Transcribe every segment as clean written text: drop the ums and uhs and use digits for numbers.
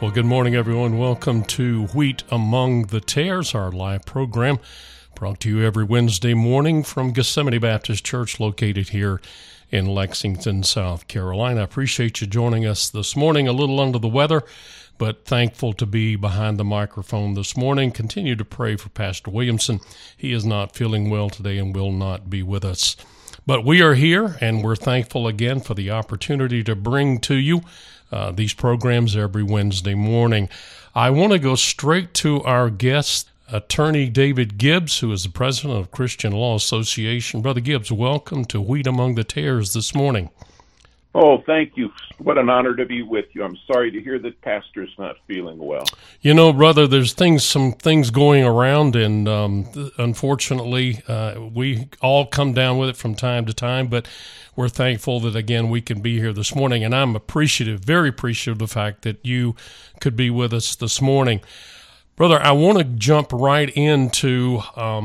Well, good morning, everyone. Welcome to Wheat Among the Tares, our live program brought to you every Wednesday morning from Gethsemane Baptist Church located here in Lexington, South Carolina. I appreciate you joining us this morning. A little under the weather, but thankful to be behind the microphone this morning. Continue to pray for Pastor Williamson. He is not feeling well today and will not be with us. But we are here, and we're thankful again for the opportunity to bring to you these programs every Wednesday morning. I want to go straight to our guest, Attorney David Gibbs, who is the president of Christian Law Association. Brother Gibbs, welcome to Wheat Among the Tares this morning. Oh, thank you. What an honor to be with you. I'm sorry to hear that Pastor's not feeling well. You know, brother, there's some things going around, and unfortunately, we all come down with it from time to time, but we're thankful that, again, we can be here this morning, and I'm appreciative, very appreciative of the fact that you could be with us this morning. Brother, I want to jump right into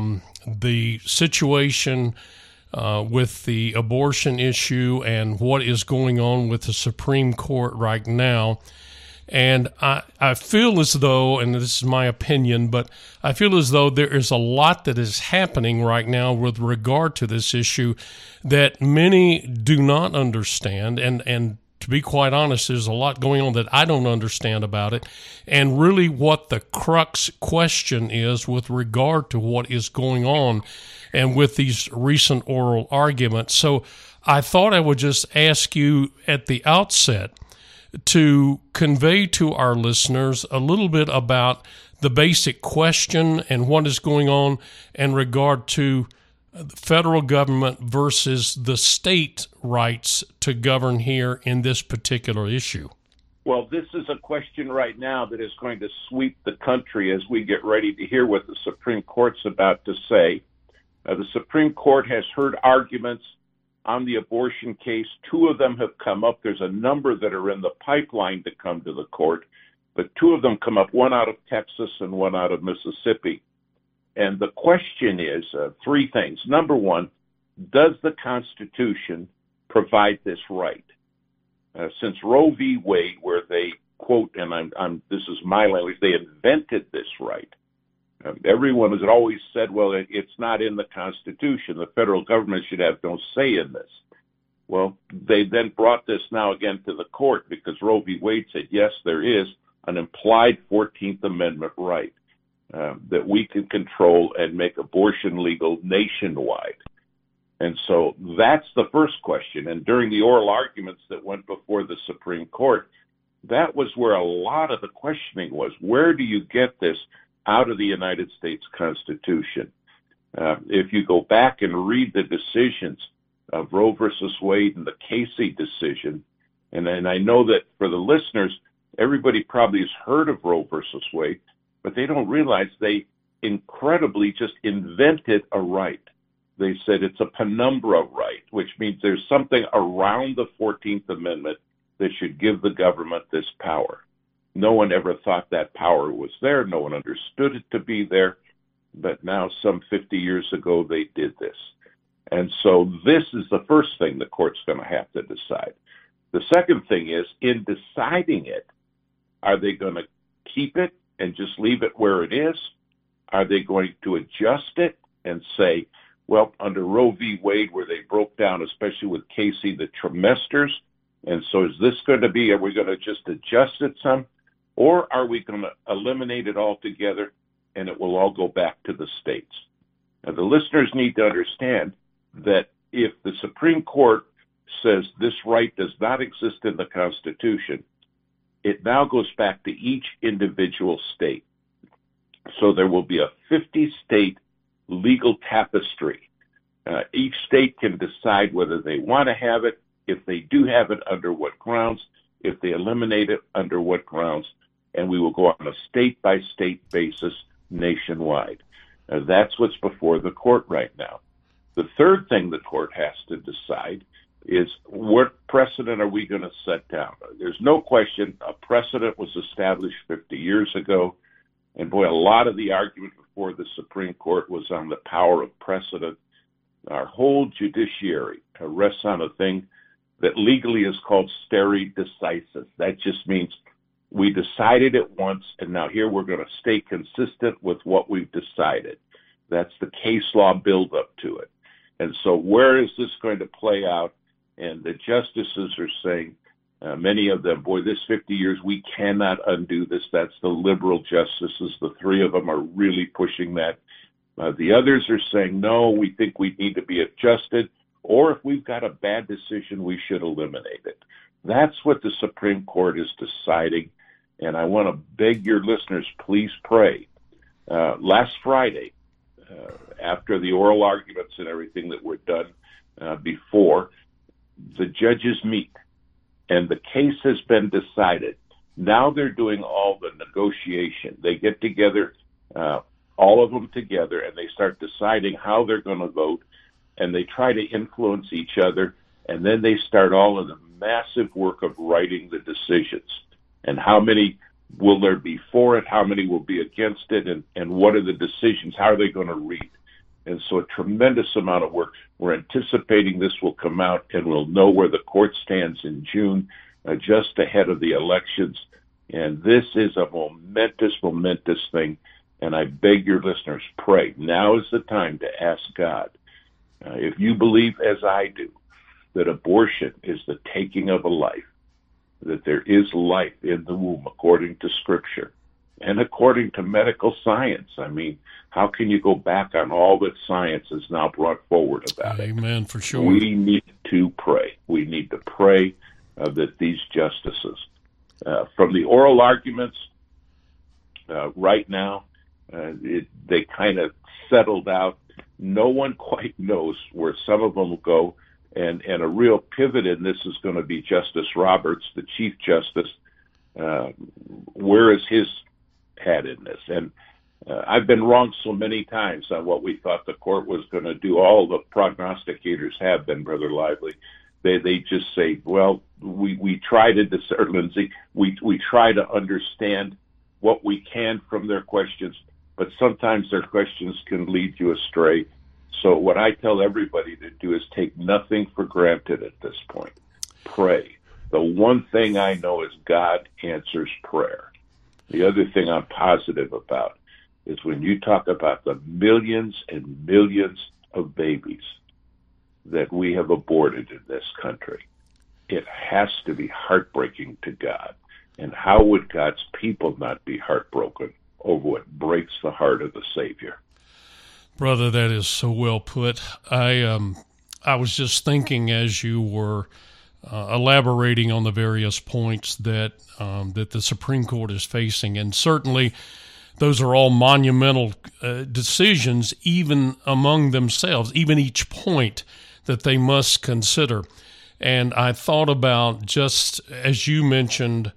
the situation with the abortion issue and what is going on with the Supreme Court right now. And I feel as though, and this is my opinion, but I feel as though there is a lot that is happening right now with regard to this issue that many do not understand. And to be quite honest, there's a lot going on that I don't understand about it. And really what the crux question is with regard to what is going on and with these recent oral arguments. So I thought I would just ask you at the outset to convey to our listeners a little bit about the basic question and what is going on in regard to the federal government versus the state rights to govern here in this particular issue. Well, this is a question right now that is going to sweep the country as we get ready to hear what the Supreme Court's about to say. The Supreme Court has heard arguments on the abortion case. Two of them have come up. There's a number that are in the pipeline to come to the court, but two of them come up, one out of Texas and one out of Mississippi. And the question is three things. Number one, does the Constitution provide this right? Since Roe v. Wade, where they quote, and this is my language, they invented this right. Everyone has always said, well, it's not in the Constitution. The federal government should have no say in this. Well, they then brought this now again to the court because Roe v. Wade said, yes, there is an implied 14th Amendment right that we can control and make abortion legal nationwide. And so that's the first question. And during the oral arguments that went before the Supreme Court, that was where a lot of the questioning was. Where do you get this out of the United States Constitution? If you go back and read the decisions of Roe versus Wade and the Casey decision, and I know that for the listeners, everybody probably has heard of Roe versus Wade, but they don't realize they incredibly just invented a right. They said it's a penumbra right, which means there's something around the 14th Amendment that should give the government this power. No one ever thought that power was there. No one understood it to be there. But now, some 50 years ago, they did this. And so this is the first thing the court's going to have to decide. The second thing is, in deciding it, are they going to keep it and just leave it where it is? Are they going to adjust it and say, well, under Roe v. Wade, where they broke down, especially with Casey, the trimesters, and so is this going to be, are we going to just adjust it some? Or are we going to eliminate it altogether and it will all go back to the states? Now, the listeners need to understand that if the Supreme Court says this right does not exist in the Constitution, it now goes back to each individual state. So there will be a 50-state legal tapestry. Each state can decide whether they want to have it, if they do have it, under what grounds, if they eliminate it, under what grounds, and we will go on a state-by-state basis nationwide. That's what's before the court right now. The third thing the court has to decide is what precedent are we going to set down? There's no question a precedent was established 50 years ago, and boy, a lot of the argument before the Supreme Court was on the power of precedent. Our whole judiciary rests on a thing that legally is called stare decisis. That just means We decided it once, and now here we're going to stay consistent with what we've decided. That's the case law buildup to it. And so where is this going to play out? And the justices are saying, many of them, boy, this 50 years, we cannot undo this. That's the liberal justices. The three of them are really pushing that. The others are saying, no, we think we need to be adjusted, or if we've got a bad decision, we should eliminate it. That's what the Supreme Court is deciding, and I want to beg your listeners, please pray. Last Friday, after the oral arguments and everything that were done before, the judges meet, and the case has been decided. Now they're doing all the negotiation. They get together, all of them together, and they start deciding how they're going to vote, and they try to influence each other, and then they start all of the massive work of writing the decisions. And how many will there be for it? How many will be against it? And what are the decisions? How are they going to read? And so a tremendous amount of work. We're anticipating this will come out, and we'll know where the court stands in June, just ahead of the elections. And this is a momentous thing. And I beg your listeners, pray. Now is the time to ask God. If you believe, as I do, that abortion is the taking of a life, that there is life in the womb according to Scripture and according to medical science. I mean, how can you go back on all that science has now brought forward about it? Amen, for sure. We need to pray. We need to pray that these justices, from the oral arguments right now, they kind of settled out. No one quite knows where some of them will go. And a real pivot in this is going to be Justice Roberts, the Chief Justice. Where is his head in this? And I've been wrong so many times on what we thought the court was going to do. All the prognosticators have been, Brother Lively. They just say, well, we try to discern, Lindsay, we try to understand what we can from their questions, but sometimes their questions can lead you astray. So what I tell everybody to do is take nothing for granted at this point. Pray. The one thing I know is God answers prayer. The other thing I'm positive about is when you talk about the millions and millions of babies that we have aborted in this country, it has to be heartbreaking to God. And how would God's people not be heartbroken over what breaks the heart of the Savior? Brother, that is so well put. I was just thinking as you were elaborating on the various points that that the Supreme Court is facing, and certainly those are all monumental decisions, even among themselves, even each point that they must consider. And I thought about, just as you mentioned,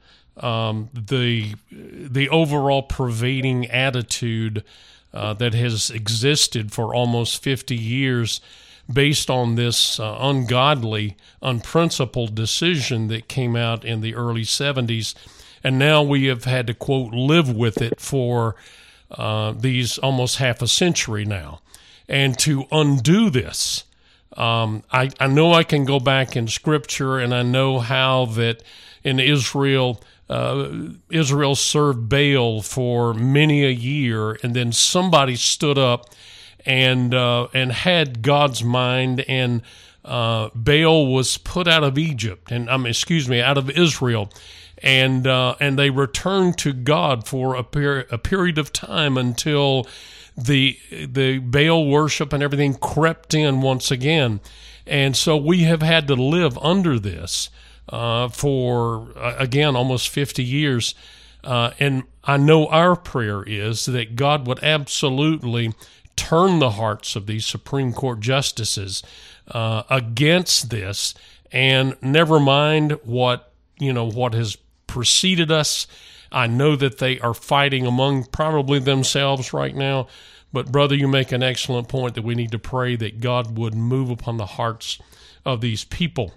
the overall pervading attitude that has existed for almost 50 years based on this ungodly, unprincipled decision that came out in the early 70s. And now we have had to, quote, live with it for these almost half a century now. And to undo this, I know I can go back in Scripture, and I know how that in Israel, Israel served Baal for many a year, and then somebody stood up and had God's mind, and Baal was put out of Egypt, and out of Israel, and they returned to God for a period of time until the Baal worship and everything crept in once again, and so we have had to live under this for, again, almost 50 years. And I know our prayer is that God would absolutely turn the hearts of these Supreme Court justices against this, and never mind what has preceded us. I know that they are fighting among probably themselves right now, but brother, you make an excellent point that we need to pray that God would move upon the hearts of these people.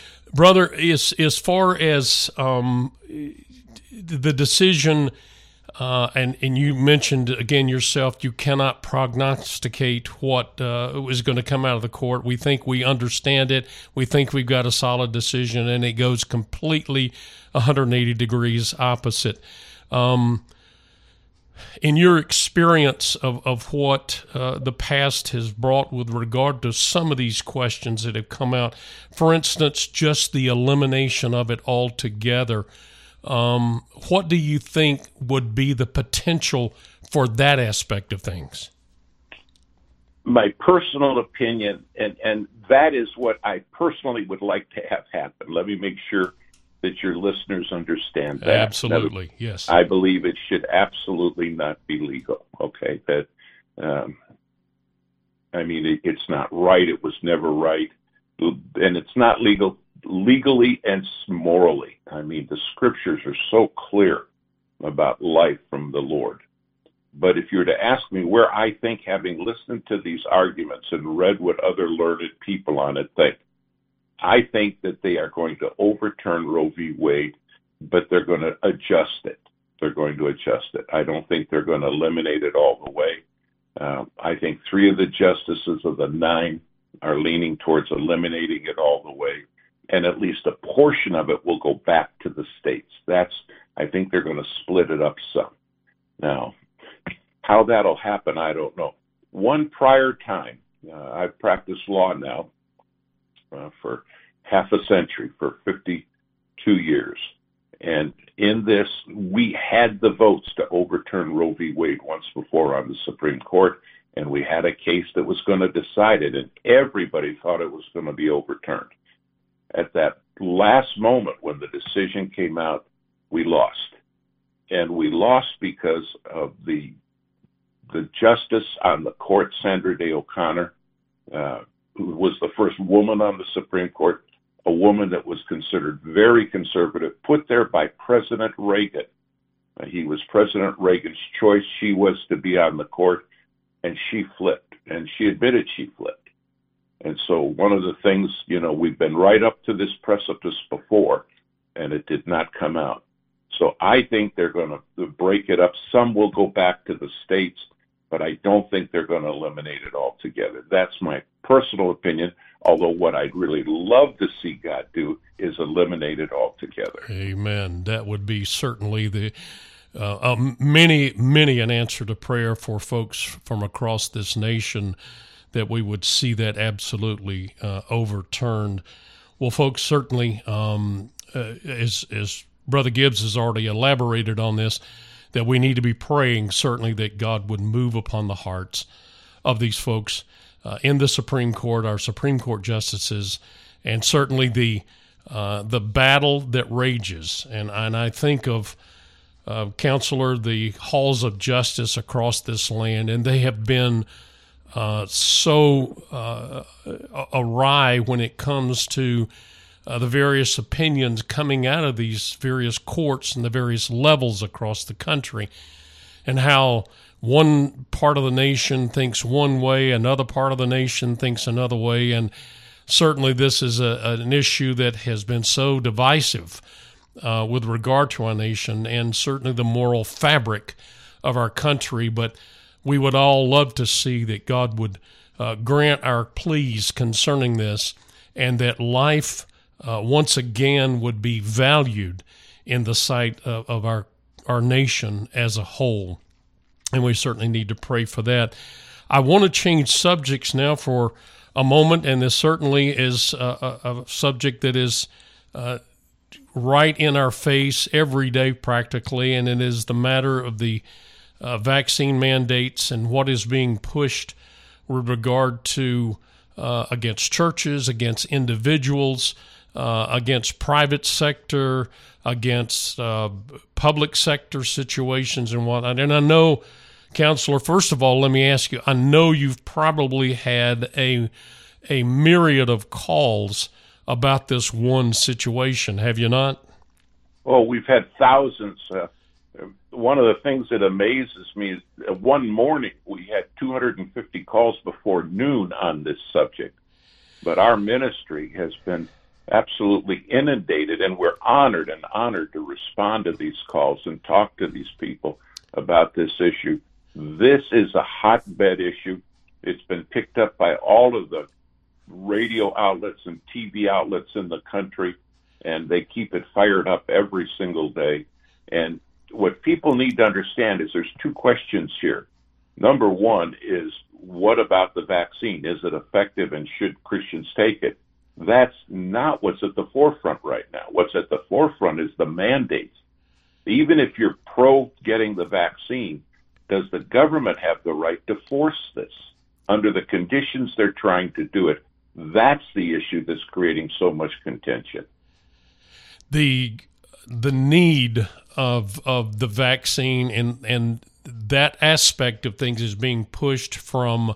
Brother, as far as the decision And you mentioned again yourself, you cannot prognosticate what is going to come out of the court. We think we understand it. We think we've got a solid decision, and it goes completely 180 degrees opposite. In your experience of what the past has brought with regard to some of these questions that have come out, for instance, just the elimination of it altogether, what do you think would be the potential for that aspect of things? My personal opinion, and that is what I personally would like to have happen. Let me make sure that your listeners understand that. Absolutely, yes. I believe it should absolutely not be legal, okay? That, it's not right. It was never right. And it's not legal legally and morally. The scriptures are so clear about life from the Lord. But if you were to ask me where I think, having listened to these arguments and read what other learned people on it think, I think that they are going to overturn Roe v. Wade, but they're going to adjust it. They're going to adjust it. I don't think they're going to eliminate it all the way. I think 3 of the justices of the 9 are leaning towards eliminating it all the way, and at least a portion of it will go back to the states. I think they're going to split it up some. Now, how that'll happen, I don't know. One prior time, I've practiced law now for half a century, for 52 years. And in this, we had the votes to overturn Roe v. Wade once before on the Supreme Court, and we had a case that was going to decide it, and everybody thought it was going to be overturned. At that last moment when the decision came out, we lost. And we lost because of the justice on the court, Sandra Day O'Connor, who was the first woman on the Supreme Court, a woman that was considered very conservative, put there by President Reagan. He was President Reagan's choice. She was to be on the court, and she flipped, and she admitted she flipped. And so one of the things, we've been right up to this precipice before, and it did not come out. So I think they're going to break it up. Some will go back to the states, but I don't think they're going to eliminate it altogether. That's my personal opinion, although what I'd really love to see God do is eliminate it altogether. Amen. That would be certainly the many an answer to prayer for folks from across this nation, that we would see that absolutely overturned. Well, folks, certainly, as Brother Gibbs has already elaborated on this, that we need to be praying certainly that God would move upon the hearts of these folks in the Supreme Court, our Supreme Court justices, and certainly the battle that rages. And I think of, Counselor, the halls of justice across this land, and they have been so awry when it comes to the various opinions coming out of these various courts and the various levels across the country, and how one part of the nation thinks one way, another part of the nation thinks another way. And certainly this is an issue that has been so divisive with regard to our nation and certainly the moral fabric of our country. But we would all love to see that God would grant our pleas concerning this, and that life once again would be valued in the sight of our nation as a whole. And we certainly need to pray for that. I want to change subjects now for a moment, and this certainly is a subject that is right in our face every day practically, and it is the matter of the vaccine mandates and what is being pushed with regard to against churches, against individuals, against private sector, against public sector situations and whatnot. And I know, Counselor, first of all, let me ask you, I know you've probably had a myriad of calls about this one situation, have you not? Oh, we've had thousands. One of the things that amazes me is one morning we had 250 calls before noon on this subject. But our ministry has been absolutely inundated, and we're honored to respond to these calls and talk to these people. about this issue. This is a hotbed issue. It's been picked up by all of the radio outlets and TV outlets in the country, and they keep it fired up every single day. And what people need to understand is there's two questions here. Number one is, what about the vaccine? Is it effective, and should Christians take it? That's not what's at the forefront right now. What's at the forefront is the mandates. Even if you're pro getting the vaccine, does the government have the right to force this under the conditions they're trying to do it? That's the issue that's creating so much contention. The need of the vaccine and that aspect of things is being pushed from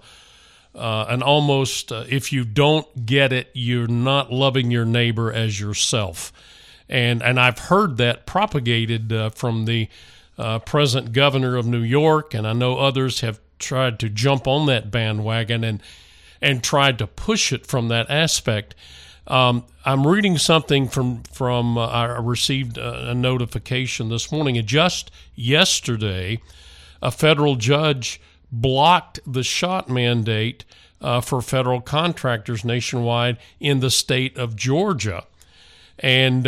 an almost if you don't get it, you're not loving your neighbor as yourself. And I've heard that propagated from the present governor of New York, and I know others have tried to jump on that bandwagon and tried to push it from that aspect. I'm reading something from I received a notification this morning, and just yesterday, a federal judge blocked the shot mandate for federal contractors nationwide in the state of Georgia. And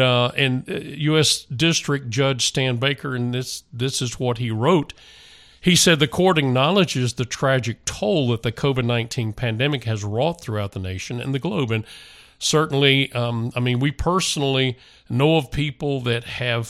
U.S. District Judge Stan Baker, and this is what he wrote. He said the court acknowledges the tragic toll that the COVID-19 pandemic has wrought throughout the nation and the globe. And certainly, we personally know of people that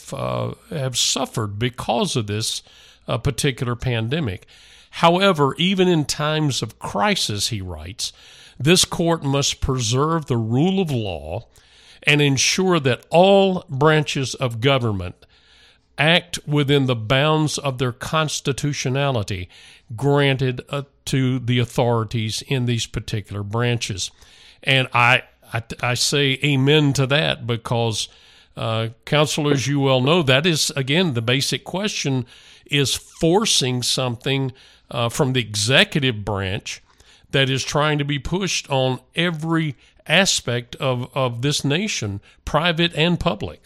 have suffered because of this particular pandemic. However, even in times of crisis, he writes, this court must preserve the rule of law and ensure that all branches of government act within the bounds of their constitutionality granted to the authorities in these particular branches. And I say amen to that because, counselors, you well know, that is, again, the basic question is forcing something from the executive branch that is trying to be pushed on every aspect of this nation, private and public.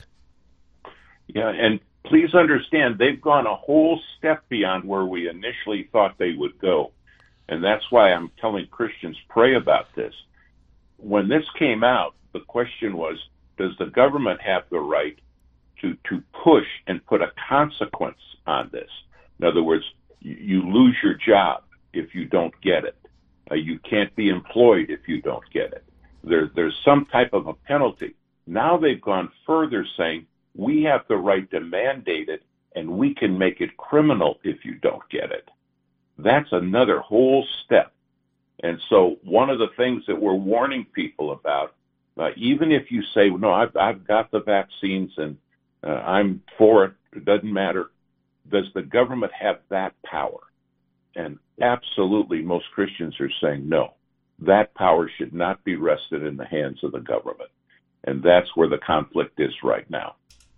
Yeah, and please understand, they've gone a whole step beyond where we initially thought they would go. And that's why I'm telling Christians, pray about this. When this came out, the question was, does the government have the right to push and put a consequence on this? In other words, you lose your job if you don't get it. You can't be employed if you don't get it. There's some type of a penalty. Now they've gone further, saying we have the right to mandate it, and we can make it criminal if you don't get it. That's another whole step. And so one of the things that we're warning people about, even if you say, no, I've got the vaccines and I'm for it, it doesn't matter, does the government have that power? And absolutely, most Christians are saying no. That power should not be rested in the hands of the government. And that's where the conflict is right now.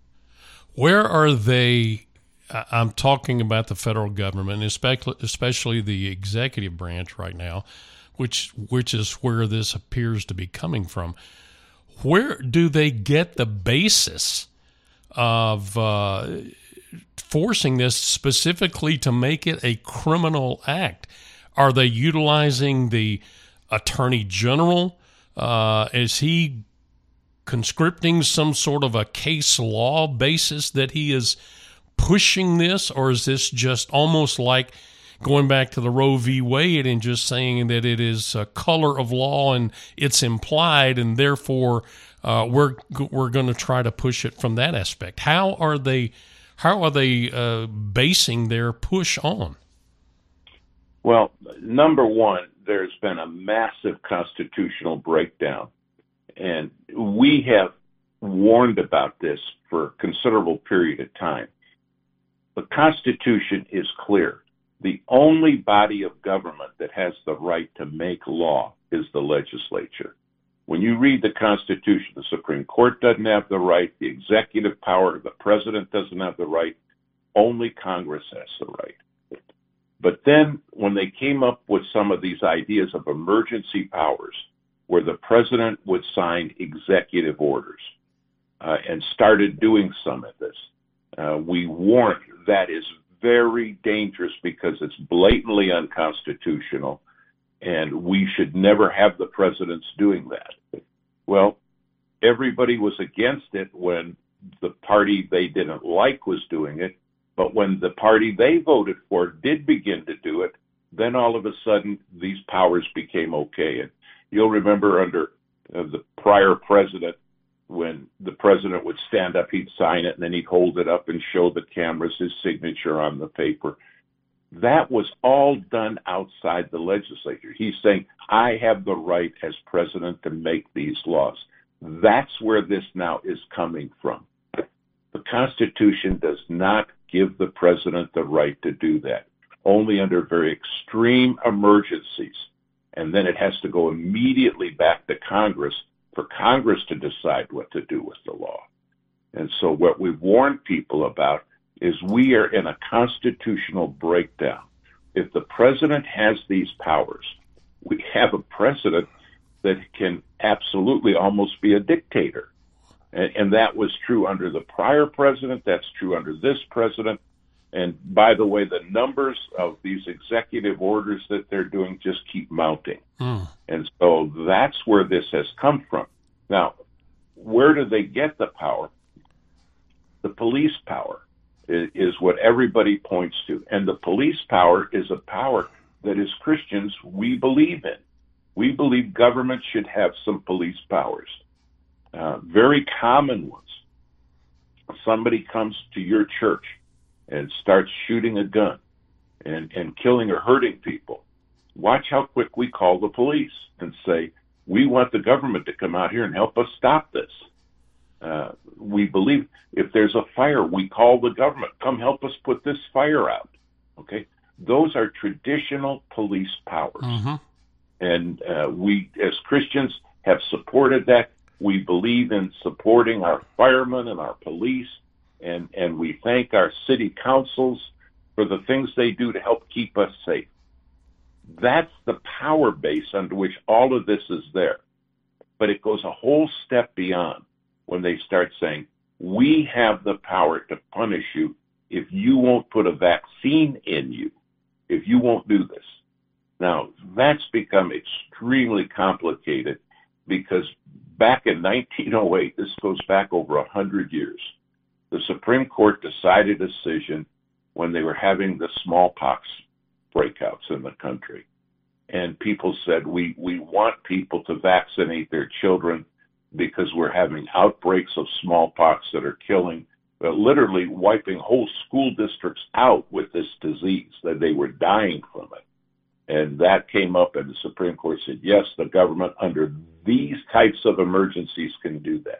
Where are they? I'm talking about the federal government, especially the executive branch right now, which is where this appears to be coming from. Where do they get the basis of forcing this specifically to make it a criminal act? Are they utilizing the Attorney General? Is he conscripting some sort of a case law basis that he is pushing this, or is this just almost like going back to the Roe v. Wade and just saying that it is a color of law and it's implied, and therefore we're going to try to push it from that aspect? How are they basing their push on? Well, number one, there's been a massive constitutional breakdown, and we have warned about this for a considerable period of time. The Constitution is clear. The only body of government that has the right to make law is the legislature. When you read the Constitution, the Supreme Court doesn't have the right, the executive power, the president doesn't have the right, only Congress has the right. But then when they came up with some of these ideas of emergency powers, where the president would sign executive orders and started doing some of this, we warned that is very dangerous because it's blatantly unconstitutional, and we should never have the presidents doing that. Well, everybody was against it when the party they didn't like was doing it, but when the party they voted for did begin to do it, then all of a sudden these powers became okay. And you'll remember under the prior president, when the president would stand up, he'd sign it, and then he'd hold it up and show the cameras his signature on the paper. That was all done outside the legislature. He's saying, I have the right as president to make these laws. That's where this now is coming from. The Constitution does not give the president the right to do that, only under very extreme emergencies. And then it has to go immediately back to Congress for Congress to decide what to do with the law. And so what we've warned people about is we are in a constitutional breakdown. If the president has these powers, we have a president that can absolutely almost be a dictator. And that was true under the prior president. That's true under this president. And by the way, the numbers of these executive orders that they're doing just keep mounting. And so that's where this has come from. Now, where do they get the power? The police power is what everybody points to. And the police power is a power that as Christians we believe in. We believe government should have some police powers. Very common ones. Somebody comes to your church and starts shooting a gun and killing or hurting people. Watch how quick we call the police and say, we want the government to come out here and help us stop this. We believe if there's a fire, we call the government, come help us put this fire out. Okay? Those are traditional police powers. And we, as Christians, have supported that. We believe in supporting our firemen and our police, and we thank our city councils for the things they do to help keep us safe. That's the power base under which all of this is there. But it goes a whole step beyond when they start saying, we have the power to punish you if you won't put a vaccine in you, if you won't do this. Now, that's become extremely complicated because back in 1908, this goes back over 100 years, the Supreme Court decided a decision when they were having the smallpox breakouts in the country. And people said, we want people to vaccinate their children because we're having outbreaks of smallpox that are killing, literally wiping whole school districts out with this disease, that they were dying from it. And that came up, and the Supreme Court said, yes, the government under these types of emergencies can do that.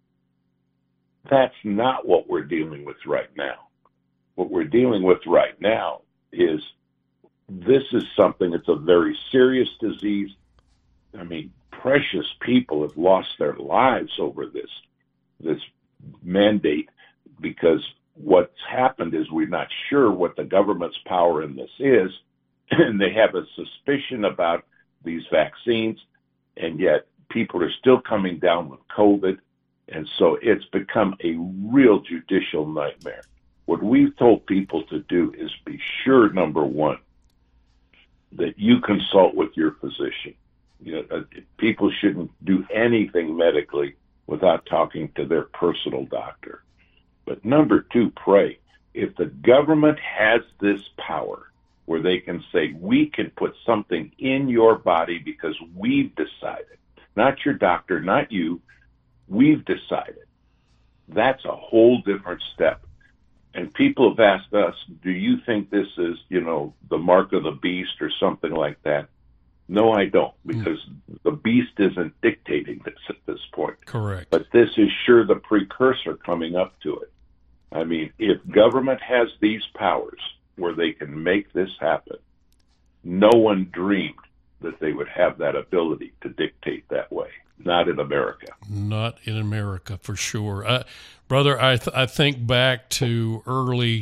That's not what we're dealing with right now. What we're dealing with right now is this is something that's a very serious disease. I mean, precious people have lost their lives over this mandate because what's happened is we're not sure what the government's power in this is, and they have a suspicion about these vaccines, and yet people are still coming down with COVID, and so it's become a real judicial nightmare. What we've told people to do is be sure, number one, that you consult with your physician. You know, people shouldn't do anything medically without talking to their personal doctor. But number two, pray. If the government has this power where they can say, we can put something in your body because we've decided, not your doctor, not you, we've decided. That's a whole different step. And people have asked us, do you think this is, the mark of the beast or something like that? No, I don't, because the beast isn't dictating this at this point. Correct. But this is sure the precursor coming up to it. I mean, if government has these powers where they can make this happen, no one dreamed that they would have that ability to dictate that way. Not in America. Not in America, for sure. Brother, I think back to early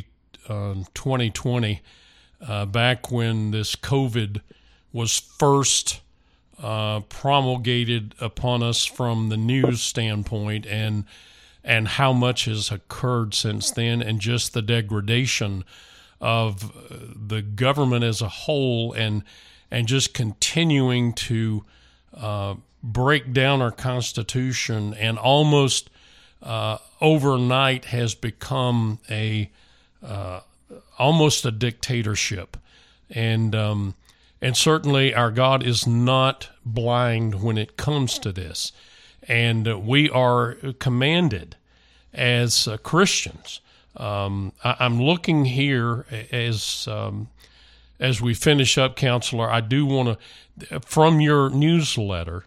2020, back when this COVID was first promulgated upon us from the news standpoint, and how much has occurred since then, and just the degradation of the government as a whole and just continuing to break down our Constitution, and almost overnight has become almost a dictatorship. And certainly our God is not blind when it comes to this. And we are commanded as Christians. I'm looking here as we finish up, Counselor. I do want to, from your newsletter,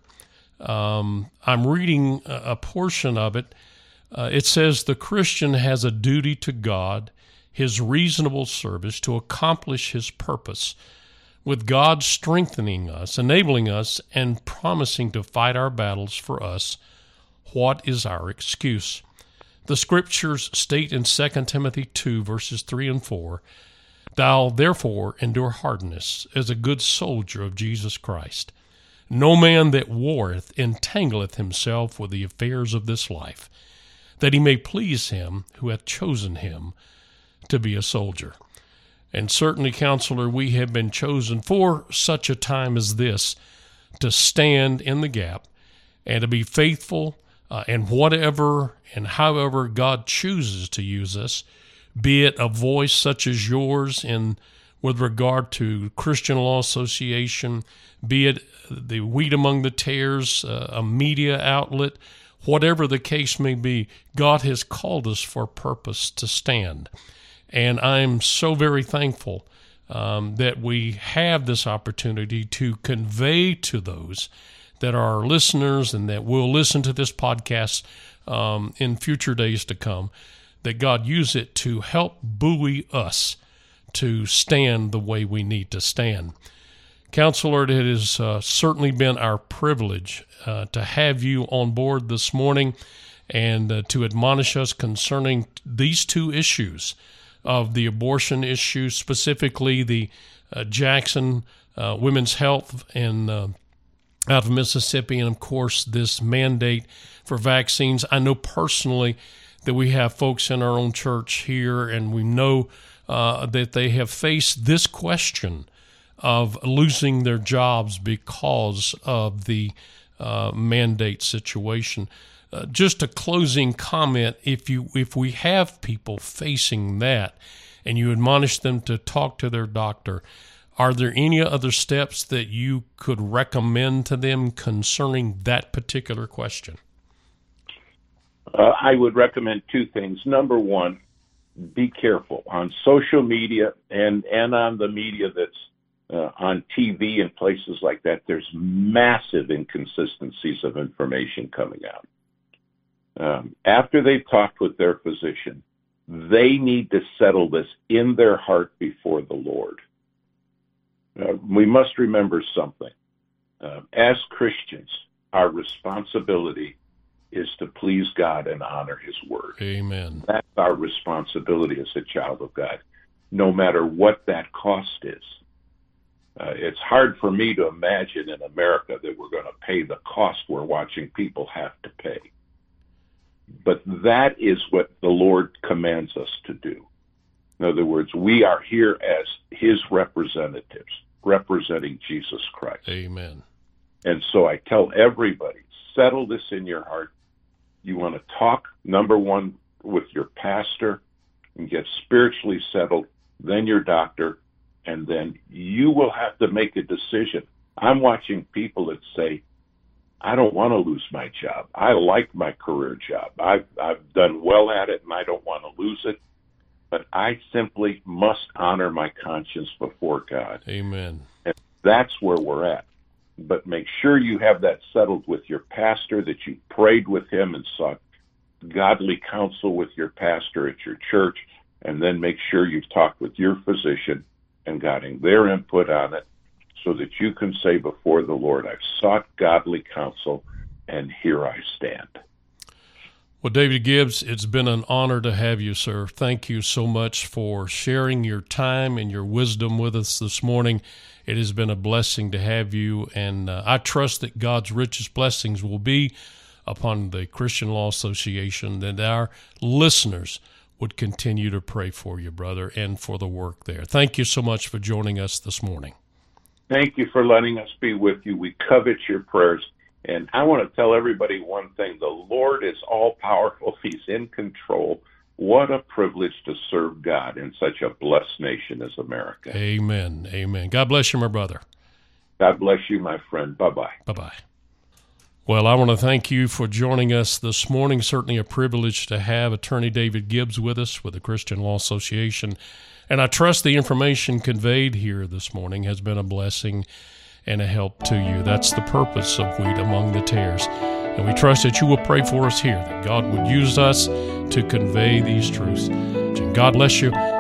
I'm reading a portion of it. It says the Christian has a duty to God, his reasonable service to accomplish his purpose, with God strengthening us, enabling us, and promising to fight our battles for us. What is our excuse? The Scriptures state in 2 Timothy 2, verses 3 and 4, "Thou therefore endure hardness as a good soldier of Jesus Christ. No man that warreth entangleth himself with the affairs of this life, that he may please him who hath chosen him to be a soldier." And certainly, Counselor, we have been chosen for such a time as this to stand in the gap and to be faithful in whatever and however God chooses to use us, be it a voice such as yours with regard to Christian Law Association, be it the Wheat Among the Tares, a media outlet, whatever the case may be, God has called us for a purpose to stand. And I'm so very thankful that we have this opportunity to convey to those that are our listeners and that will listen to this podcast in future days to come, that God use it to help buoy us to stand the way we need to stand. Counselor, it has certainly been our privilege to have you on board this morning and to admonish us concerning these two issues of the abortion issue, specifically the Jackson Women's Health and out of Mississippi, and of course this mandate for vaccines. I know personally that we have folks in our own church here, and we know that they have faced this question of losing their jobs because of the mandate situation. Just a closing comment, if we have people facing that and you admonish them to talk to their doctor, are there any other steps that you could recommend to them concerning that particular question? I would recommend two things. Number one, be careful on social media and on the media that's on TV and places like that. There's massive inconsistencies of information coming out. After they've talked with their physician, they need to settle this in their heart before the Lord. We must remember something. As Christians, our responsibility is to please God and honor His Word. Amen. That's our responsibility as a child of God, no matter what that cost is. It's hard for me to imagine in America that we're going to pay the cost we're watching people have to pay. But that is what the Lord commands us to do. In other words, we are here as His representatives, representing Jesus Christ. Amen. And so I tell everybody, settle this in your heart. You want to talk, number one, with your pastor and get spiritually settled, then your doctor, and then you will have to make a decision. I'm watching people that say, I don't want to lose my job. I like my career job. I've done well at it, and I don't want to lose it. But I simply must honor my conscience before God. Amen. And that's where we're at. But make sure you have that settled with your pastor, that you prayed with him and sought godly counsel with your pastor at your church, and then make sure you've talked with your physician and gotten their input on it, so that you can say before the Lord, I've sought godly counsel, and here I stand. Well, David Gibbs, it's been an honor to have you, sir. Thank you so much for sharing your time and your wisdom with us this morning. It has been a blessing to have you, and I trust that God's richest blessings will be upon the Christian Law Association, that our listeners would continue to pray for you, brother, and for the work there. Thank you so much for joining us this morning. Thank you for letting us be with you. We covet your prayers. And I want to tell everybody one thing. The Lord is all-powerful. He's in control. What a privilege to serve God in such a blessed nation as America. Amen. Amen. God bless you, my brother. God bless you, my friend. Bye-bye. Bye-bye. Well, I want to thank you for joining us this morning. Certainly a privilege to have Attorney David Gibbs with us with the Christian Law Association. And I trust the information conveyed here this morning has been a blessing and a help to you. That's the purpose of Wheat Among the Tares. And we trust that you will pray for us here, that God would use us to convey these truths. And God bless you.